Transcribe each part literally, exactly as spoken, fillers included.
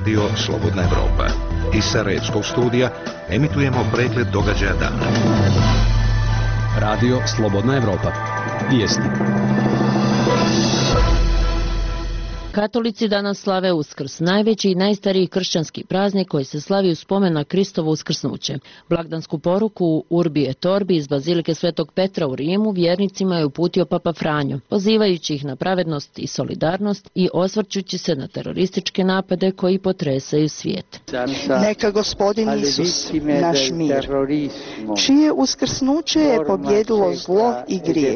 Radio Slobodna Evropa. Iz Sarajevskog studija emitujemo pregled događaja dana. Radio Slobodna Evropa. Vijesti. Katolici danas slave Uskrs, najveći i najstariji kršćanski praznik koji se slavi u spomen na Kristovo uskrsnuće. Blagdansku poruku u Urbi et Orbi iz Bazilike Svetog Petra u Rimu vjernicima je uputio Papa Franjo, pozivajući ih na pravednost i solidarnost i osvrćući se na terorističke napade koji potresaju svijet. Neka Gospodin Isus, naš mir, čije uskrsnuće je pobjedilo zlo i grijeh,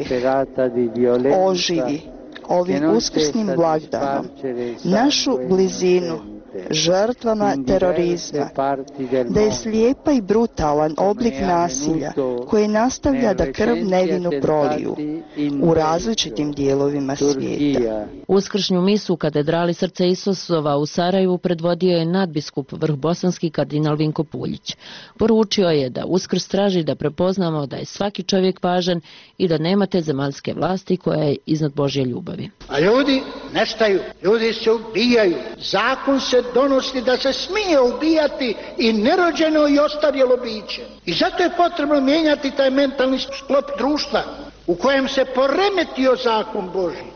oživi ovim uskrsnim blagdanom našu blizinu žrtvama terorizma, da je slijepa i brutalan oblik nasilja koji nastavlja da krv nevinu proliju u različitim dijelovima svijeta. Uskršnju misu u katedrali Srca Isusova u Sarajevu predvodio je nadbiskup vrhbosanski kardinal Vinko Puljić. Poručio je da Uskrs traži da prepoznamo da je svaki čovjek važan i da nema te zemaljske vlasti koja je iznad Božje ljubavi. A ljudi nestaju, ljudi se ubijaju, zakon se donosi da se smije ubijati i nerođeno i ostarjelo biće. I zato je potrebno mijenjati taj mentalni sklop društva u kojem se poremetio zakon Božji.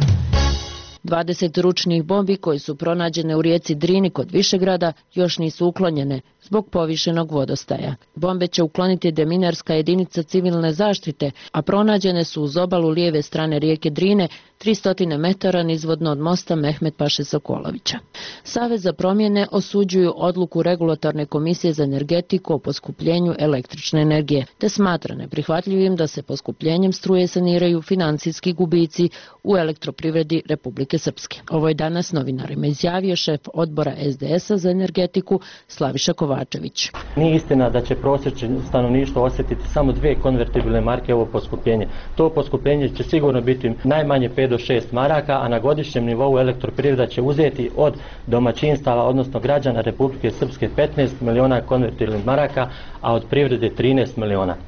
dvadeset ručnih bombi koji su pronađene u rijeci Drini kod Višegrada još nisu uklonjene zbog povišenog vodostaja. Bombe će ukloniti deminarska jedinica civilne zaštite, a pronađene su uz obalu lijeve strane rijeke Drine, tristo metara nizvodno od mosta Mehmet Paše Sokolovića. Savez za promjene osuđuju odluku regulatorne komisije za energetiku o poskupljenju električne energije, te smatra neprihvatljivim da se poskupljenjem struje saniraju financijski gubici u elektroprivredi Republike Srpske. Ovo je danas novinarima izjavio šef odbora es de es a za energetiku Slaviša Kovačević. Nije istina da će prosječno stanovništvo osjetiti samo dvije konvertibilne marke ovo poskupljenje. To poskupljenje će sigurno biti najmanje pet do šest maraka, a na godišnjem nivou elektroprivreda će uzeti od domaćinstava, odnosno građana Republike Srpske petnaest miliona konvertibilnih maraka, a od privrede trinaest miliona.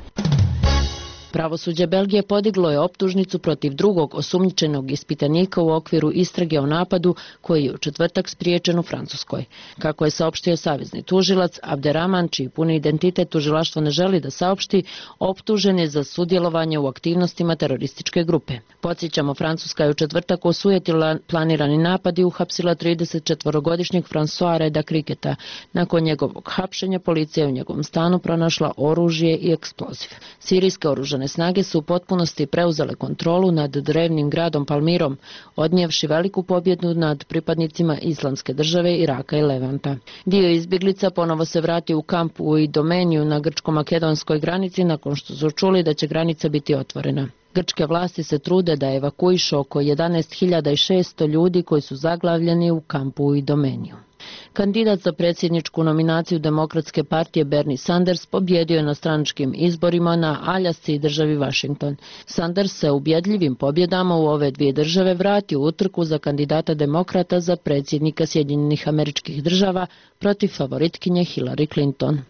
Pravosuđe Belgije podiglo je optužnicu protiv drugog osumnjičenog ispitanika u okviru istrage o napadu koji je u četvrtak spriječen u Francuskoj. Kako je saopštio savezni tužilac Abderrahman, čiji puni identitet tužilaštvo ne želi da saopšti, optužen je za sudjelovanje u aktivnostima terorističke grupe. Podsjećamo, Francuska je u četvrtak osujetila planirani napad i uhapsila tridesetčetvorogodišnjeg François Reda Kriketa. Nakon njegovog hapšenja policija je u njegovom stanu pronašla oružje i eksploziv. Sirijske oružane snage su u potpunosti preuzele kontrolu nad drevnim gradom Palmirom, odnijevši veliku pobjedu nad pripadnicima Islamske države, Iraka i Levanta. Dio izbjeglica ponovo se vratio u kamp u Idomeniju na grčko-makedonskoj granici nakon što su čuli da će granica biti otvorena. Grčke vlasti se trude da evakuišu oko jedanaest hiljada šesto ljudi koji su zaglavljeni u kampu u Idomeniju. Kandidat za predsjedničku nominaciju Demokratske partije Bernie Sanders pobjedio je na stranačkim izborima na Aljasci i državi Washington. Sanders se ubjedljivim pobjedama u ove dvije države vratio u utrku za kandidata demokrata za predsjednika Sjedinjenih Američkih Država protiv favoritkinje Hillary Clinton.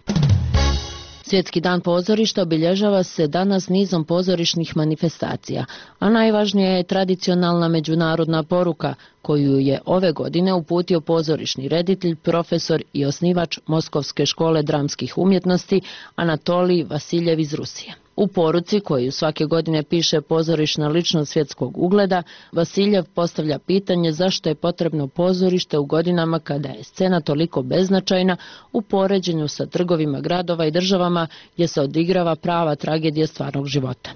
Svjetski dan pozorišta obilježava se danas nizom pozorišnih manifestacija, a najvažnija je tradicionalna međunarodna poruka koju je ove godine uputio pozorišni reditelj, profesor i osnivač Moskovske škole dramskih umjetnosti Anatolij Vasiljev iz Rusije. U poruci koju svake godine piše pozorišna ličnost svjetskog ugleda, Vasiljev postavlja pitanje zašto je potrebno pozorište u godinama kada je scena toliko beznačajna u poređenju sa trgovima gradova i državama gdje se odigrava prava tragedija stvarnog života.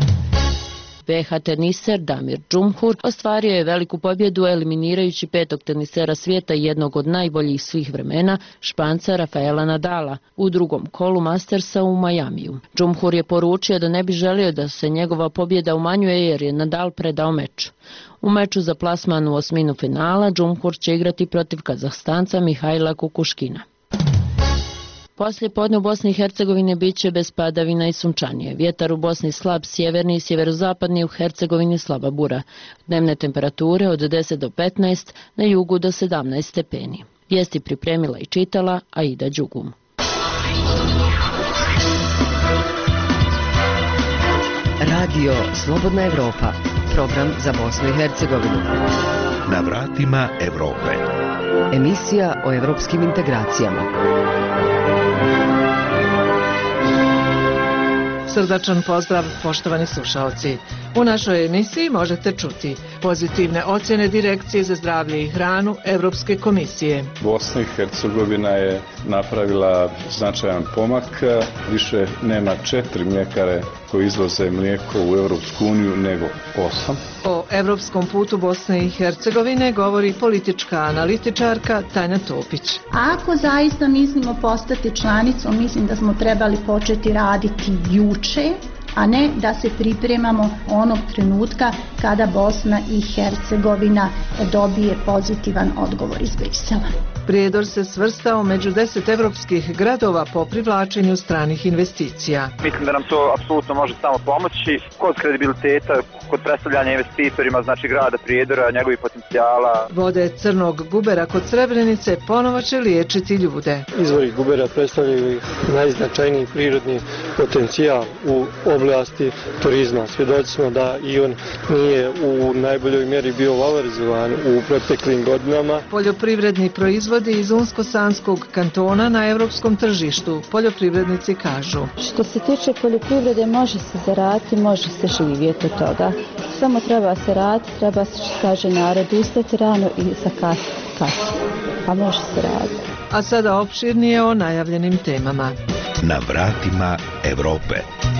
ve ha teniser Damir Džumhur ostvario je veliku pobjedu eliminirajući petog tenisera svijeta i jednog od najboljih svih vremena, Španca Rafaela Nadala, u drugom kolu Mastersa u Majamiju. Džumhur je poručio da ne bi želio da se njegova pobjeda umanjuje jer je Nadal predao meč. U meču za plasman u osminu finala Džumhur će igrati protiv Kazahstanca Mihajla Kukuškina. Poslije podne u Bosni i Hercegovini bit će bez padavina i sunčanije. Vjetar u Bosni slab sjeverni i sjeverozapadni, u Hercegovini slaba bura. Dnevne temperature od deset do petnaest, na jugu do sedamnaest stepeni. Vijesti pripremila i čitala Aida Đugum. Radio Slobodna Evropa, program za Bosnu i Hercegovinu. Na vratima Evrope. Emisija o evropskim integracijama. Srdačan pozdrav, poštovani slušaoci. U našoj emisiji možete čuti pozitivne ocjene Direkcije za zdravlje i hranu Evropske komisije. Bosna i Hercegovina je napravila značajan pomak. Više nema četiri mljekare koji izvoze mlijeko u Europsku uniju nego osam. O evropskom putu Bosne i Hercegovine govori politička analitičarka Tanja Topić. Ako zaista mislimo postati članicom, mislim da smo trebali početi raditi juče, a ne da se pripremamo onog trenutka kada Bosna i Hercegovina dobije pozitivan odgovor iz Brisela. Prijedor se svrstao među deset evropskih gradova po privlačenju stranih investicija. Mislim da nam to apsolutno može samo pomoći kod kredibiliteta, kod predstavljanja investitorima, znači grada Prijedora, njegovih potencijala. Vode crnog gubera kod Srebrenice ponovo će liječiti ljude. Izvori gubera predstavljaju najznačajniji prirodni potencijal u oblasti turizma. Svjedoci smo da i on nije u najboljoj mjeri bio valorizovan u proteklim godinama. Poljoprivredni proizvod iz Unsko-Sanskog kantona na evropskom tržištu, poljoprivrednici kažu. Što se tiče poljoprivrede, može se zaraditi, može se živjeti od toga. Samo treba se raditi, treba se, što kaže narod, ustati rano i zakasiti kasu. A može se raditi. A sada opširnije o najavljenim temama. Na vratima Evrope.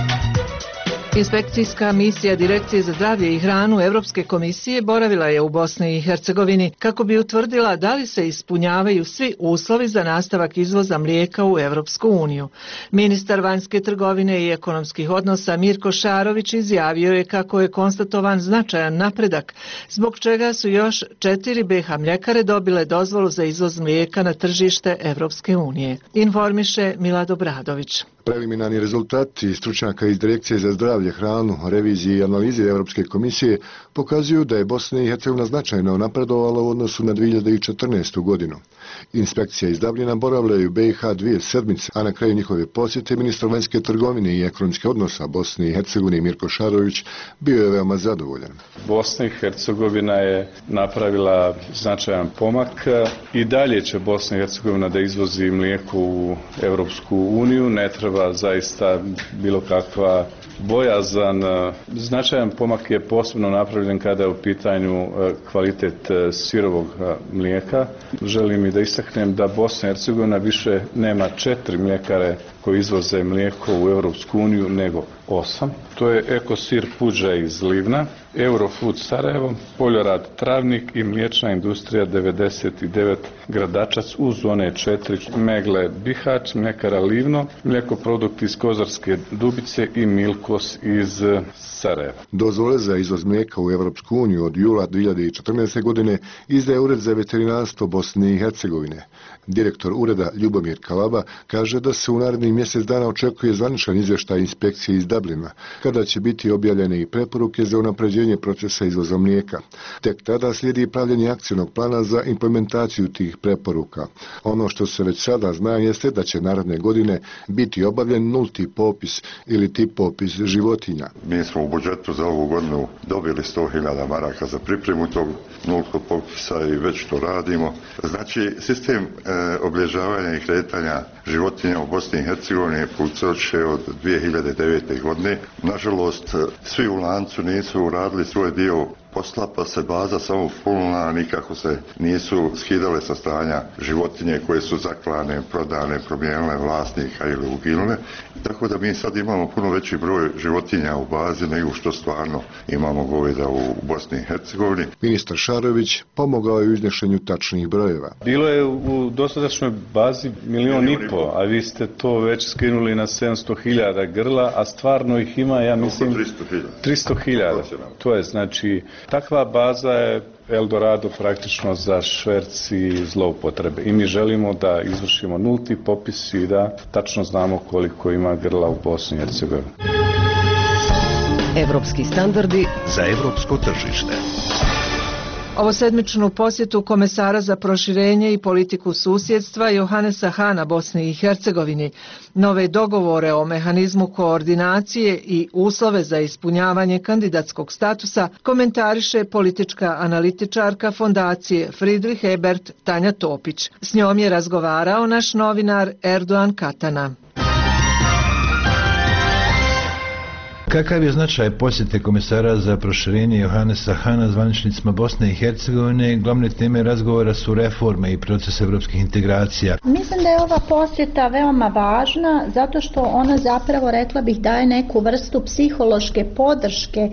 Inspekcijska misija Direkcije za zdravlje i hranu Evropske komisije boravila je u Bosni i Hercegovini kako bi utvrdila da li se ispunjavaju svi uslovi za nastavak izvoza mlijeka u Evropsku uniju. Ministar vanjske trgovine i ekonomskih odnosa Mirko Šarović izjavio je kako je konstatovan značajan napredak, zbog čega su još četiri B iH mljekare dobile dozvolu za izvoz mlijeka na tržište Evropske unije. Informiše Milad Obradović. Preliminarni rezultati stručnjaka iz Direkcije za zdravlje, hranu, revizije i analize Europske komisije pokazuju da je Bosna i Hercegovina značajno napredovala u odnosu na dvije hiljade četrnaestu. godinu. Inspekcija iz Dublina boravila je u B iH dvije sedmice, a na kraju njihove posjete ministar vanjske trgovine i ekonomskih odnosa Bosne i Hercegovine Mirko Šarović bio je veoma zadovoljan. Bosna i Hercegovina je napravila značajan pomak. I dalje će Bosna i Hercegovina da izvozi mlijeko u Europsku uniju. Ne treba zaista bilo kakva bojazan. Značajan pomak je posebno napravljen kada je u pitanju kvalitet sirovog mlijeka. Želim i da istaknem da Bosna i Hercegovina više nema četiri mljekare koji izvoze mlijeko u Europsku uniju nego osam. To je Ekosir Puđa iz Livna, Eurofood Sarajevo, Poljorad Travnik i mliječna industrija devedeset devet Gradačac uz one četiri Megle Bihać, mljekara Livno, mlijekoprodukt iz Kozarske Dubice i Milkos iz Sarajeva. Dozvole za izvoz mlijeka u Europsku uniju od jula dvije hiljade četrnaeste. godine izdaje Ured za veterinarstvo Bosne i Hercegovine. Direktor ureda Ljubomir Kalaba kaže da se u narednih mjesec dana očekuje zvaničan izvještaj inspekcije iz Dublina, kada će biti objavljene i preporuke za unapređenje procesa izvoza mlijeka. Tek tada slijedi pravljenje akcijnog plana za implementaciju tih preporuka. Ono što se već sada zna jeste da će naredne godine biti obavljen nulti popis ili tip popis životinja. Mi smo u budžetu za ovu godinu dobili sto hiljada maraka za pripremu tog nultog popisa i već to radimo. Znači, sistem e, obilježavanja i kretanja životinja u Bosni i Hercegovini funkcioniše od dvije hiljade devete. godine. Nažalost, svi u lancu nisu uradili svoj dio posla, pa se baza samo punila, nikako se nisu skidale sa stanja životinje koje su zaklane, prodane, promijenile vlasnika ili uginule. Tako da mi sad imamo puno veći broj životinja u bazi nego što stvarno imamo goveda u Bosni i Hercegovini. Ministar Šarović pomogao je u iznešenju tačnih brojeva. Bilo je u dosadašnjoj bazi milion i po, a vi ste to već skinuli na sedamsto hiljada grla, a stvarno ih ima, ja mislim, tristo hiljada. To je znači, takva baza je Eldorado praktično za šverc i zloupotrebe. I mi želimo da izvršimo nulti popis i da tačno znamo koliko ima grla u Bosni i Hercegovini. Evropski standardi za evropsko tržište. Ovo sedmičnu posjetu komesara za proširenje i politiku susjedstva Johanesa Hana Bosni i Hercegovini, nove dogovore o mehanizmu koordinacije i uslove za ispunjavanje kandidatskog statusa komentariše politička analitičarka fondacije Friedrich Ebert Tanja Topić. S njom je razgovarao naš novinar Erdoğan Katana. Kakav je značaj posjete komesara za proširenje Johanesa Hana zvaničnicima Bosne i Hercegovine? Glavne teme razgovora su reforme i proces evropskih integracija. Mislim da je ova posjeta veoma važna zato što ona zapravo, rekla bih, daje neku vrstu psihološke podrške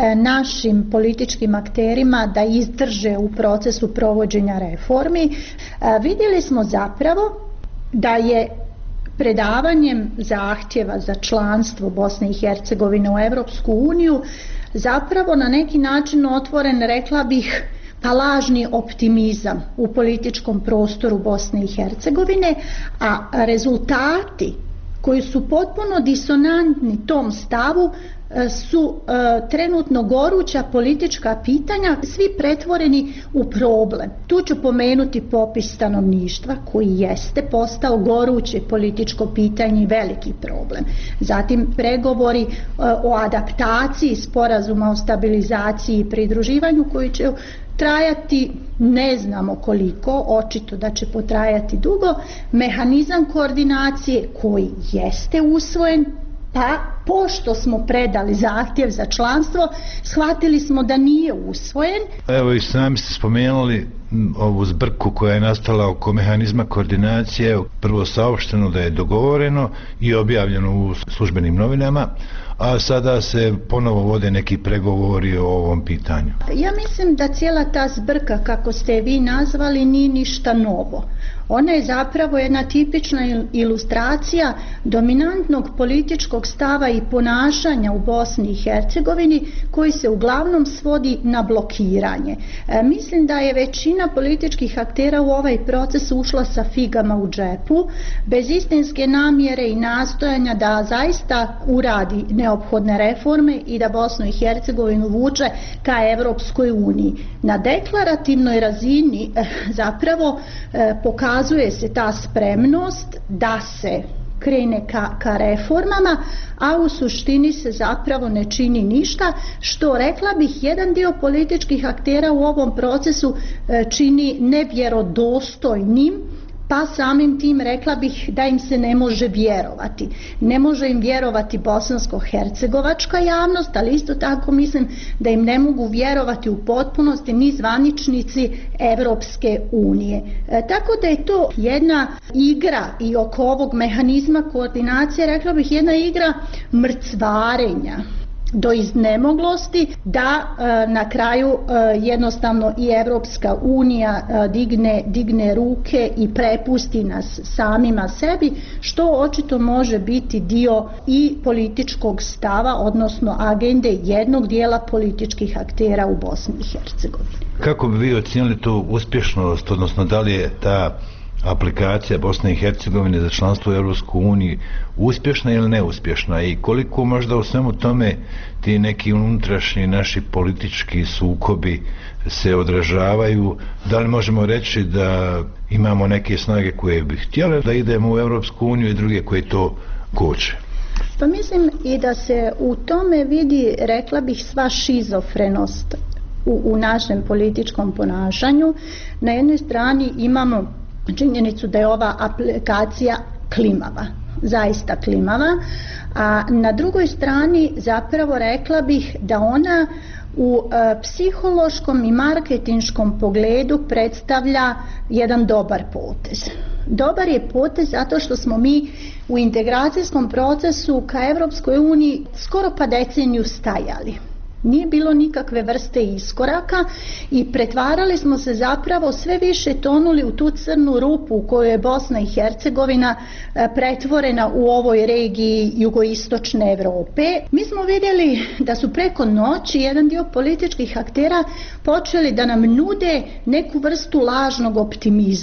našim političkim akterima da izdrže u procesu provođenja reformi. Vidjeli smo zapravo da je predavanjem zahtjeva za članstvo Bosne i Hercegovine u Europsku uniju zapravo na neki način otvoren, rekla bih, pa lažni optimizam u političkom prostoru Bosne i Hercegovine, a rezultati koji su potpuno disonantni tom stavu su e, trenutno goruća politička pitanja, svi pretvoreni u problem. Tu ću pomenuti popis stanovništva koji jeste postao goruće političko pitanje i veliki problem. Zatim pregovori e, o adaptaciji sporazuma o stabilizaciji i pridruživanju koji će trajati ne znamo koliko, očito da će potrajati dugo, mehanizam koordinacije koji jeste usvojen, pa pošto smo predali zahtjev za članstvo, shvatili smo da nije usvojen. Evo i sami ste spomenuli ovu zbrku koja je nastala oko mehanizma koordinacije, prvo saopšteno da je dogovoreno i objavljeno u službenim novinama, a sada se ponovo vode neki pregovori o ovom pitanju. Ja mislim da cijela ta zbrka, kako ste vi nazvali, nije ništa novo. Ona je zapravo jedna tipična ilustracija dominantnog političkog stava i ponašanja u Bosni i Hercegovini koji se uglavnom svodi na blokiranje. E, mislim da je većina političkih aktera u ovaj proces ušla sa figama u džepu, bez istinske namjere i nastojanja da zaista uradi neophodne reforme i da Bosnu i Hercegovinu vuče ka Evropskoj uniji. Na deklarativnoj razini e, zapravo e, pokazuje Pokazuje se ta spremnost da se krene ka, ka reformama, a u suštini se zapravo ne čini ništa, što, rekla bih, jedan dio političkih aktera u ovom procesu e, čini nevjerodostojnim, pa samim tim rekla bih da im se ne može vjerovati. Ne može im vjerovati bosansko-hercegovačka javnost, ali isto tako mislim da im ne mogu vjerovati u potpunosti ni zvaničnici Evropske unije. E, tako da je to jedna igra i oko ovog mehanizma koordinacije, rekla bih, jedna igra mrcvarenja do iznemoglosti da e, na kraju e, jednostavno i Evropska unija e, digne, digne ruke i prepusti nas samima sebi, što očito može biti dio i političkog stava, odnosno agende jednog dijela političkih aktera u Bosni i Hercegovini. Kako bi vi ocijenili tu uspješnost, odnosno da li je ta aplikacija Bosne i Hercegovine za članstvo u Europskoj uniji uspješna ili neuspješna i koliko možda u svemu tome ti neki unutrašnji naši politički sukobi se odražavaju? Da li možemo reći da imamo neke snage koje bi htjele da idemo u Europsku uniju i druge koje to koče? Pa mislim i da se u tome vidi, rekla bih, sva šizofrenost u, u našem političkom ponašanju. Na jednoj strani imamo činjenicu da je ova aplikacija klimava, zaista klimava, a na drugoj strani zapravo rekla bih da ona u e, psihološkom i marketinškom pogledu predstavlja jedan dobar potez. Dobar je potez zato što smo mi u integracijskom procesu ka Evropskoj uniji skoro pa deceniju stajali. Nije bilo nikakve vrste iskoraka i pretvarali smo se zapravo, sve više tonuli u tu crnu rupu u kojoj je Bosna i Hercegovina pretvorena u ovoj regiji jugoistočne Europe. Mi smo vidjeli da su preko noći jedan dio političkih aktera počeli da nam nude neku vrstu lažnog optimizma.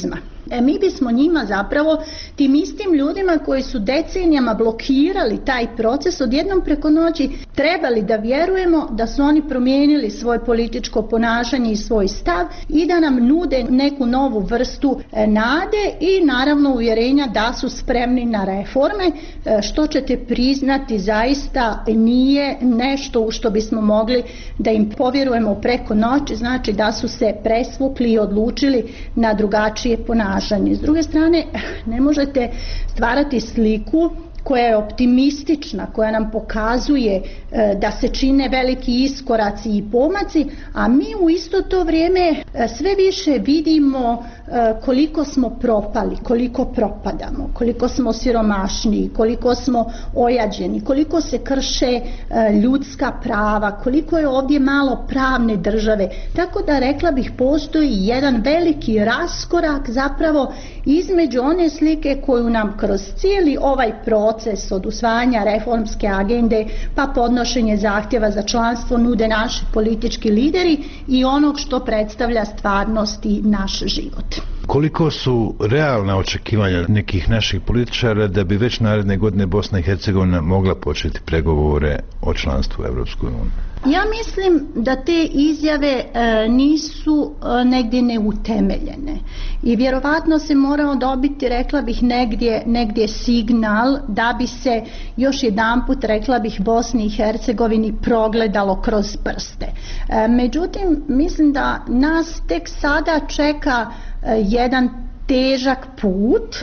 E, mi bismo njima zapravo, tim istim ljudima koji su decenijama blokirali taj proces, odjednom preko noći trebali da vjerujemo da su oni promijenili svoje političko ponašanje i svoj stav i da nam nude neku novu vrstu e, nade i naravno uvjerenja da su spremni na reforme, e, što ćete priznati zaista nije nešto u što bismo mogli da im povjerujemo preko noći, znači da su se presvukli i odlučili na drugačije ponašanje. S druge strane, ne možete stvarati sliku koja je optimistična, koja nam pokazuje e, da se čine veliki iskoraci i pomaci, a mi u isto to vrijeme e, sve više vidimo e, koliko smo propali, koliko propadamo, koliko smo siromašniji, koliko smo ojađeni, koliko se krše e, ljudska prava, koliko je ovdje malo pravne države. Tako da rekla bih postoji jedan veliki raskorak zapravo između one slike koju nam kroz cijeli ovaj proces proces od usvajanja reformske agende pa podnošenje zahtjeva za članstvo nude naši politički lideri i onog što predstavlja stvarnost i naš život. Koliko su realna očekivanja nekih naših političara da bi već naredne godine Bosna i Hercegovina mogla početi pregovore o članstvu u Evropskoj uniji? Ja mislim da te izjave e, nisu e, negdje neutemeljene i vjerovatno se morao dobiti, rekla bih, negdje, negdje signal da bi se još jedanput, rekla bih, Bosni i Hercegovini progledalo kroz prste. E, međutim, mislim da nas tek sada čeka e, jedan težak put,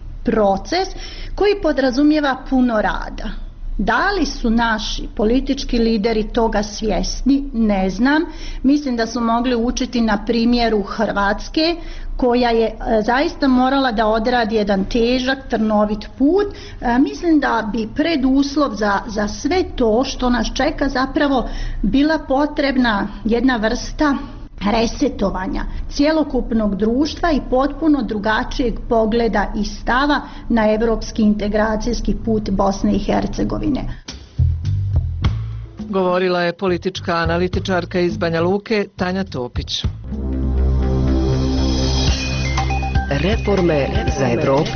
proces koji podrazumijeva puno rada. Da li su naši politički lideri toga svjesni, ne znam. Mislim da su mogli učiti na primjeru Hrvatske, koja je e, zaista morala da odradi jedan težak, trnovit put. E, mislim da bi preduslov za, za sve to što nas čeka zapravo bila potrebna jedna vrsta resetovanja cjelokupnog društva i potpuno drugačijeg pogleda i stava na europski integracijski put Bosne i Hercegovine. Govorila je politička analitičarka iz Banja Luke Tanja Topić. Reforme za Evropu.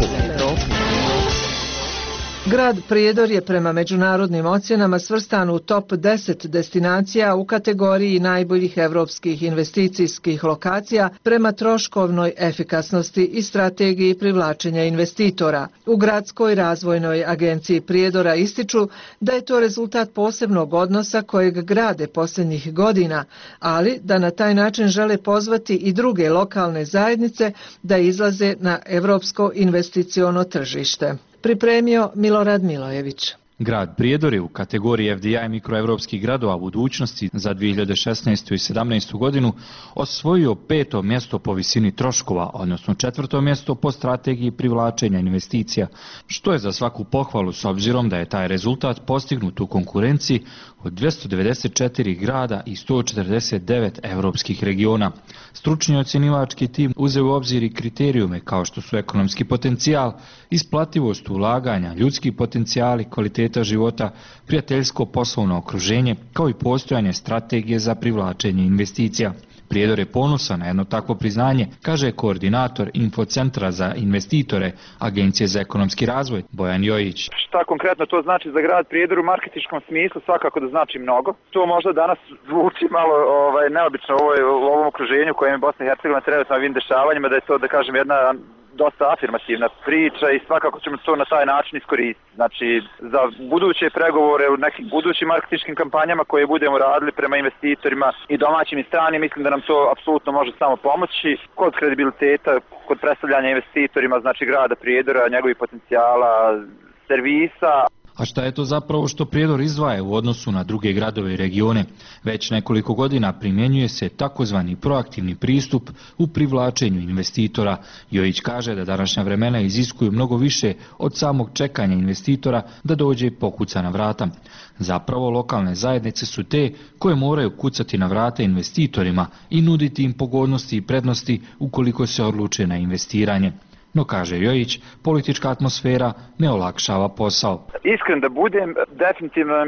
Grad Prijedor je prema međunarodnim ocjenama svrstan u top deset destinacija u kategoriji najboljih evropskih investicijskih lokacija prema troškovnoj efikasnosti i strategiji privlačenja investitora. U Gradskoj razvojnoj agenciji Prijedora ističu da je to rezultat posebnog odnosa kojeg grade posljednjih godina, ali da na taj način žele pozvati i druge lokalne zajednice da izlaze na evropsko investiciono tržište. Pripremio Milorad Milojević. Grad Prijedor je u kategoriji F D I mikroevropskih gradova budućnosti za dvije hiljade šesnaestu i sedamnaestu godinu osvojio peto mjesto po visini troškova, odnosno četvrto mjesto po strategiji privlačenja investicija, što je za svaku pohvalu s obzirom da je taj rezultat postignut u konkurenciji od dvjesto devedeset četiri grada i sto četrdeset devet evropskih regiona. Stručni ocjenivački tim uzeo u obzir i kriterijume kao što su ekonomski potencijal, isplativost ulaganja, ljudski potencijali, kvaliteta života, prijateljsko poslovno okruženje, kao i postojanje strategije za privlačenje investicija. Prijedor je ponosan na jedno takvo priznanje, kaže koordinator Infocentra za investitore Agencije za ekonomski razvoj Bojan Jojić. Šta konkretno to znači za grad Prijedor u marketinškom smislu? Svakako da znači mnogo. To možda danas zvuči malo ovaj, neobično u, ovoj, u ovom okruženju u kojem je Bosna i Hercegovina trenutno na ovim dešavanjima, da je to, da kažem, jedna dosta afirmativna priča i svakako ćemo to na taj način iskoristiti. Znači, za buduće pregovore u nekim budućim marketinškim kampanjama koje budemo radili prema investitorima i domaćim i stranim, mislim da nam to apsolutno može samo pomoći kod kredibiliteta, kod predstavljanja investitorima, znači grada Prijedora, njegovih potencijala, servisa. A šta je to zapravo što Prijedor izdvaja u odnosu na druge gradove i regione? Već nekoliko godina primjenjuje se takozvani proaktivni pristup u privlačenju investitora. Jojić kaže da današnja vremena iziskuju mnogo više od samog čekanja investitora da dođe i pokuca na vrata. Zapravo lokalne zajednice su te koje moraju kucati na vrata investitorima i nuditi im pogodnosti i prednosti ukoliko se odluče na investiranje. No, kaže Jojić, politička atmosfera ne olakšava posao. Iskren da budem, definitivno nam je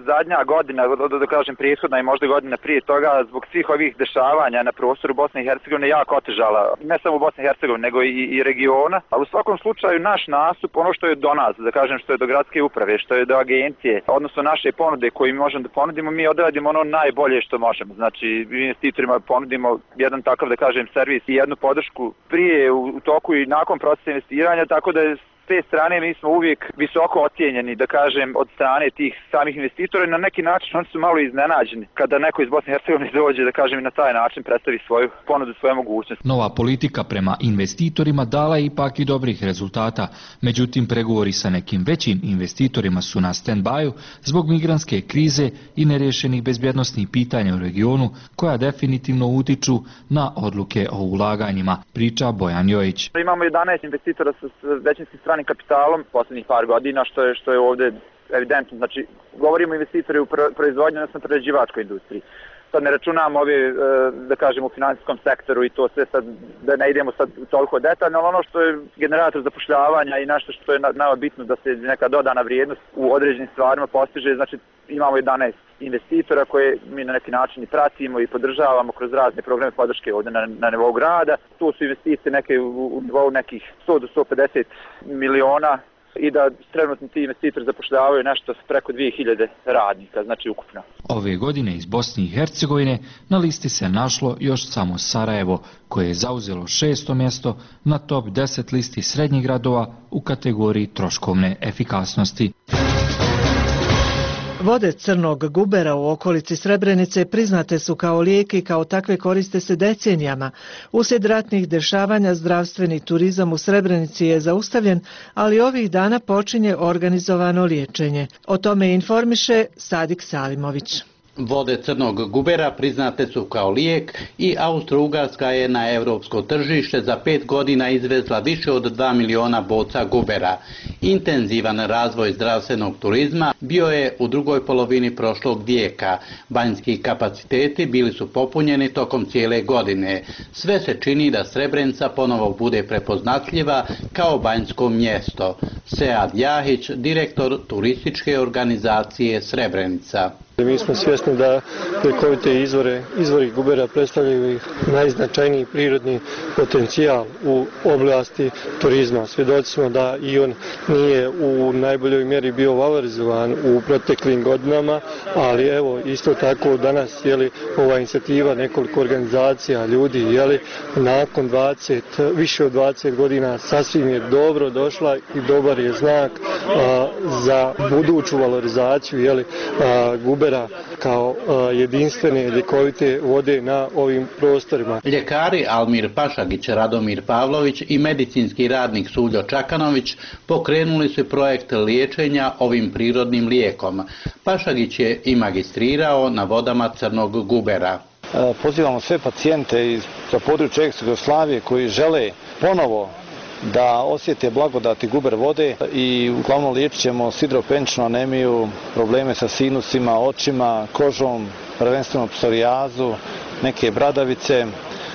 zadnja godina, da, da kažem prethodna i možda godina prije toga, zbog svih ovih dešavanja na prostoru Bosne i Hercegovine jako otežala, ne samo Bosne i Hercegovine, nego i, i regiona, ali u svakom slučaju naš nastup, ono što je do nas, da kažem što je do gradske uprave, što je do agencije, odnosno naše ponude koje mi možemo da ponudimo, mi odradimo ono najbolje što možemo. Znači, investitorima ponudimo jedan takav, da kažem, servis i jednu podršku prije, u, u toku i nakon procesa investiranja, tako da je s te strane mi smo uvijek visoko ocijenjeni, da kažem, od strane tih samih investitora i na neki način oni su malo iznenađeni kada neko iz Bosne i Hercegovine dođe, da kažem, i na taj način predstavi svoju ponudu, svoje mogućnosti. Nova politika prema investitorima dala je ipak i dobrih rezultata, međutim pregovori sa nekim većim investitorima su na stand-byu zbog migrantske krize i nerješenih bezbjednosnih pitanja u regionu koja definitivno utiču na odluke o ulaganjima, priča Bojan Jojić. Imamo jedanaest investitora sa većinskim stranim kapitalom posljednjih par godina, što je, što je ovdje evidentno. Znači, govorimo investitori u proizvodnju, odnosno prerađivačkoj industriji. Sad ne računamo ove, da kažem, u financijskom sektoru i to sve sad, da ne idemo sad toliko detaljno, ali ono što je generator zapošljavanja i nešto što je najbitno da se neka dodana vrijednost u određenim stvarima postiže, znači imamo jedanaest investitora koje mi na neki način i pratimo i podržavamo kroz razne programe podrške ovdje na, na nivou grada. Tu su investicije neke u, u nivou nekih sto do sto pedeset miliona i da trenutno ti investitori zapošljavaju nešto preko dvije hiljade radnika, znači ukupno. Ove godine iz Bosne i Hercegovine na listi se našlo još samo Sarajevo, koje je zauzelo šesto mjesto na top deset listi srednjih gradova u kategoriji troškovne efikasnosti. Vode crnog gubera u okolici Srebrenice priznate su kao lijek i kao takve koriste se decenijama. Uslijed ratnih dešavanja zdravstveni turizam u Srebrenici je zaustavljen, ali ovih dana počinje organizovano liječenje. O tome informiše Sadik Salimović. Vode crnog gubera priznate su kao lijek i Austro-Ugarska je na europsko tržište za pet godina izvezla više od dva miliona boca gubera. Intenzivan razvoj zdravstvenog turizma bio je u drugoj polovini prošlog vijeka. Banjski kapaciteti bili su popunjeni tokom cijele godine. Sve se čini da Srebrenica ponovo bude prepoznatljiva kao banjsko mjesto. Sead Jahić, direktor turističke organizacije Srebrenica. Mi smo svjesni da ljekovite izvore, izvori gubera predstavljaju najznačajniji prirodni potencijal u oblasti turizma. Svjedoci smo da i on nije u najboljoj mjeri bio valorizovan u proteklim godinama, ali evo isto tako danas je li ova inicijativa nekoliko organizacija ljudi je li nakon dvadeset, više od dvadeset godina sasvim je dobro došla i dobar je znak a, za buduću valorizaciju je li a, gubera kao a, jedinstvene ljekovite vode na ovim prostorima. Ljekari Almir Pašagić, Radomir Pavlović i medicinski radnik Suljo Čakanović pokrenuli su projekt liječenja ovim prirodnim lijekom. Pašagić je i magistrirao na vodama crnog gubera. Pozivamo sve pacijente iz područja ex-Jugoslavije koji žele ponovo da osjete blagodati guber vode i uglavnom liječit ćemo sidropeničnu anemiju, probleme sa sinusima, očima, kožom, prvenstveno psorijazu, neke bradavice,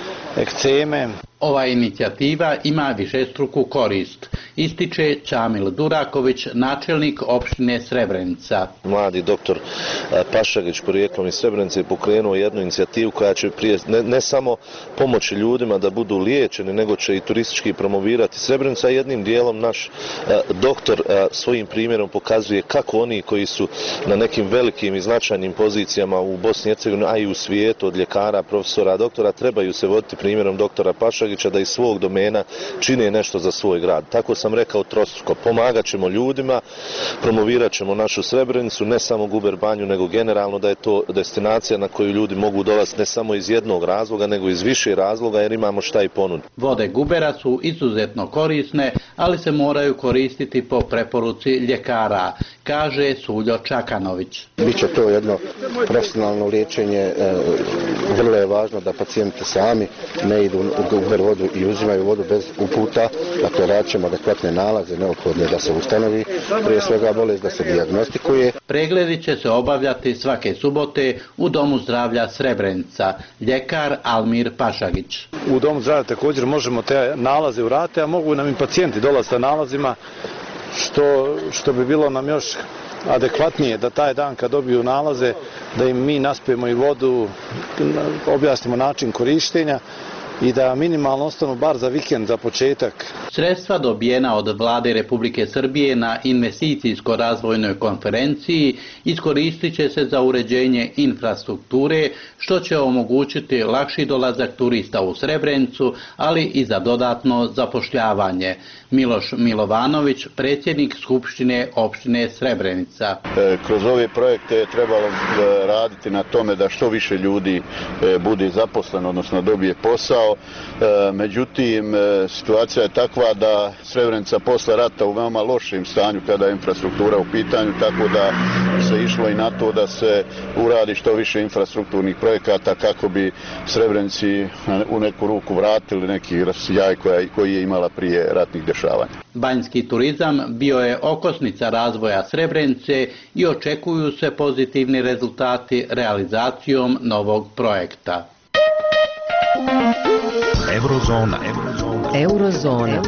ekceme. Ova inicijativa ima višestruku korist, ističe Čamil Duraković, načelnik opštine Srebrenica. Mladi doktor Pašagić porijeklom iz Srebrenice je pokrenuo jednu inicijativu koja će prije ne, ne samo pomoći ljudima da budu liječeni, nego će i turistički promovirati Srebrenica. Jednim dijelom naš doktor svojim primjerom pokazuje kako oni koji su na nekim velikim i značajnim pozicijama u Bosni i Hercegovini, a i u svijetu, od ljekara, profesora, doktora, trebaju se voditi primjerom doktora Pašagića da iz svog domena čine nešto za svoj grad. Tako sam rekao trostruko. Pomagat ćemo ljudima, promovirat ćemo našu Srebrenicu, ne samo Guber banju, nego generalno da je to destinacija na koju ljudi mogu dolaziti ne samo iz jednog razloga, nego iz više razloga jer imamo šta i ponuditi. Vode gubera su izuzetno korisne, ali se moraju koristiti po preporuci ljekara, kaže Suljo Čakanović. Biće to jedno profesionalno liječenje, vrlo je važno da pacijenti sami ne idu u guber vodu i uzimaju vodu bez uputa, dakle radit ćemo adekvatne nalaze, neophodne da se ustanovi prije svega bolest, da se dijagnostikuje. Pregledi će se obavljati svake subote u Domu zdravlja Srebrenica, ljekar Almir Pašagić. U Domu zdravlja također možemo te nalaze uraditi, a mogu nam i pacijenti dolaziti sa nalazima, što, što bi bilo nam još adekvatnije da taj dan kad dobiju nalaze, da im mi naspijemo i vodu, objasnimo način korištenja i da minimalno ostanu bar za vikend, za početak. Sredstva dobijena od Vlade Republike Srbije na investicijsko-razvojnoj konferenciji iskoristit će se za uređenje infrastrukture, što će omogućiti lakši dolazak turista u Srebrenicu, ali i za dodatno zapošljavanje. Miloš Milovanović, predsjednik Skupštine opštine Srebrenica. E, kroz ove projekte je trebalo raditi na tome da što više ljudi e, bude zaposleno, odnosno dobije posao. E, međutim, e, situacija je takva da Srebrenica posle rata u veoma lošem stanju kada je infrastruktura u pitanju, tako da se išlo i na to da se uradi što više infrastrukturnih projekata kako bi Srebrenici u neku ruku vratili neki sjaj koji je imala prije ratnih dešavanja. Banjski turizam bio je okosnica razvoja Srebrenice i očekuju se pozitivni rezultati realizacijom novog projekta. Eurozona. Eurozona.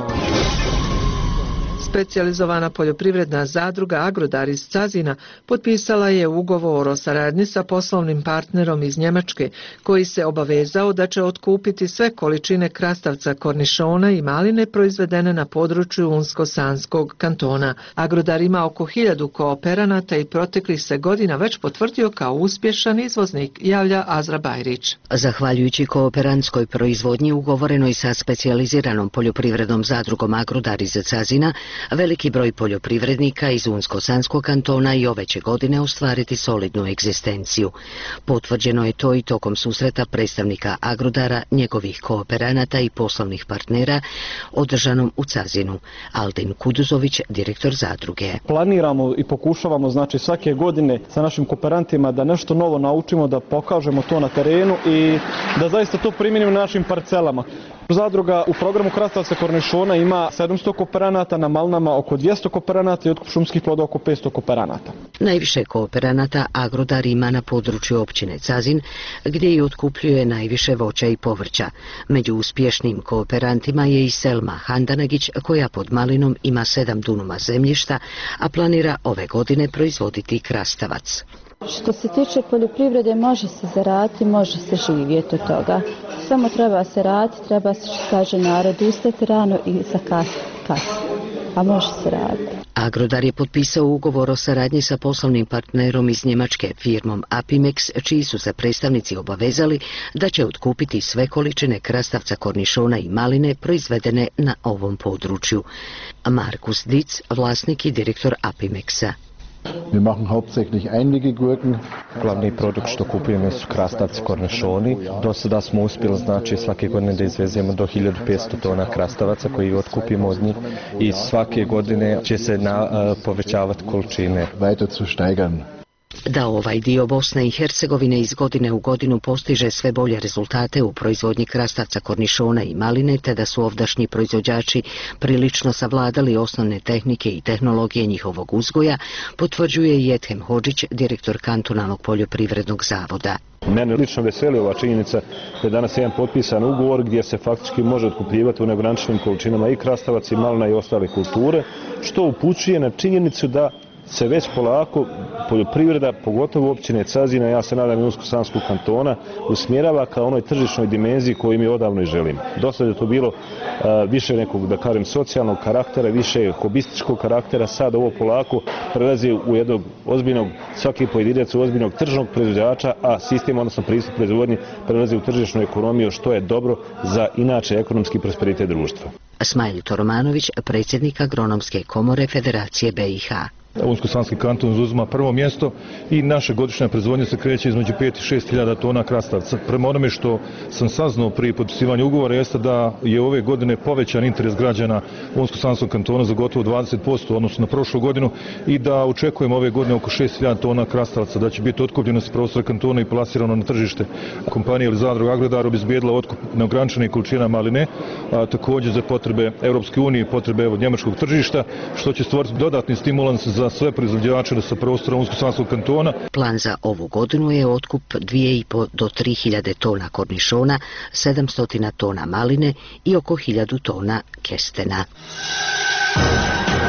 Specijalizovana poljoprivredna zadruga Agrodar iz Cazina potpisala je ugovor o saradnji sa poslovnim partnerom iz Njemačke, koji se obavezao da će otkupiti sve količine krastavca kornišona i maline proizvedene na području Unsko-Sanskog kantona. Agrodar ima oko hiljadu kooperanata i proteklih se godina već potvrdio kao uspješan izvoznik, javlja Azra Bajrić. Zahvaljujući kooperantskoj proizvodnji ugovorenoj sa specijaliziranom poljoprivrednom zadrugom Agrodar iz Cazina, veliki broj poljoprivrednika iz Unsko-Sanskog kantona i ove će godine ostvariti solidnu egzistenciju. Potvrđeno je to i tokom susreta predstavnika Agrodara, njegovih kooperanata i poslovnih partnera održanom u Cazinu. Aldin Kuduzović, direktor zadruge. Planiramo i pokušavamo znači svake godine sa našim kooperantima da nešto novo naučimo, da pokažemo to na terenu i da zaista to primjenimo na našim parcelama. Zadruga u programu krastavca kornišona ima sedamsto kooperanata, na malinama oko dvjesto kooperanata i otkup šumskih plodova oko petsto kooperanata. Najviše kooperanata Agrodar ima na području općine Cazin, gdje i otkupljuje najviše voća i povrća. Među uspješnim kooperantima je i Selma Handanagić, koja pod malinom ima sedam dunuma zemljišta, a planira ove godine proizvoditi krastavac. Što se tiče poljoprivrede, može se zaraditi, može se živjeti od toga. Samo treba se raditi, treba se, što kaže narod, ustati rano i zakasniti kasno. A može se raditi. Agrodar je potpisao ugovor o saradnji sa poslovnim partnerom iz Njemačke, firmom Apimex, čiji su se predstavnici obavezali da će otkupiti sve količine krastavca kornišona i maline proizvedene na ovom području. Markus Dic, vlasnik i direktor Apimexa. Wir machen hauptsächlich einlige Gurken. Glavni produkt što kupujemo su krastavci kornišoni. Do sada smo uspjeli znači svake godine da izvezemo do hiljadu petsto tona krastavaca koji otkupimo od njih i svake godine će se na, uh, povećavati količine. Weiter zu steigern. Da ovaj dio Bosne i Hercegovine iz godine u godinu postiže sve bolje rezultate u proizvodnji krastavca kornišona i maline, te da su ovdašnji proizvođači prilično savladali osnovne tehnike i tehnologije njihovog uzgoja, potvrđuje Jethem Hodžić, direktor kantonalnog poljoprivrednog zavoda. Mene lično veseli ova činjenica da je danas jedan potpisan ugovor gdje se faktički može otkupljivati u neograničenim količinama i krastavac i malina i ostale kulture, što upućuje na činjenicu da se već polako poljoprivreda, pogotovo općine Cazina, ja se nadam i Unsko-Sanskog kantona, usmjerava ka onoj tržišnoj dimenziji koju mi odavno i želimo. Do sada je to bilo a, više nekog, da kažem, socijalnog karaktera, više hobističkog karaktera, sad ovo polako prelazi u jednog ozbiljnog, svaki pojedinac u ozbiljnog tržnog proizvođača, a sistem, odnosno pristup proizvodnji, prelazi u tržišnu ekonomiju, što je dobro za inače ekonomski prosperitet društva. Smajl Toromanović, predsjednik Agronomske komore Federacije B i H. Unsko-Sanski kanton zauzima prvo mjesto i naša godišnja proizvodnja se kreće između pet i šest hiljada tona krastavca. Prema onome što sam saznao prije potpisivanja ugovora jeste da je ove godine povećan interes građana Unsko-Sanskog kantona za gotovo dvadeset posto odnosno na prošlu godinu i da očekujemo ove godine oko šest hiljada tona krastavca, da će biti otkupljeno s prostora kantona i plasirano na tržište. Kompanija ili zadruga Agrodar obezbijedila otkup neograničenih količina maline, a također za potrebe Europske unije i potrebe evo, njemačkog tržišta, što će stvoriti dodatni stimulans za za sve proizvođače sa prostora Unsko-Sanskog kantona. Plan za ovu godinu je otkup dvije i po do tri hiljade tona kornišona, sedamsto tona maline i oko hiljadu tona kestena.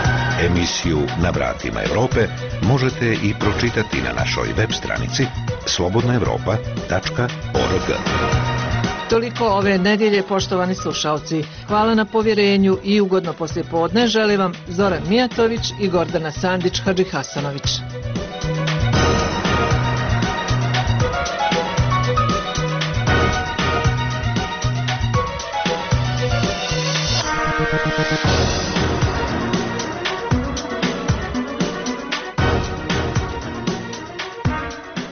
Emisiju Na vratima Evrope možete i pročitati na našoj web stranici slobodna evropa tačka org. Toliko ove nedjelje, poštovani slušalci. Hvala na povjerenju i ugodno poslijepodne želim vam Zoran Mijatović i Gordana Sandić-Hadžihasanović.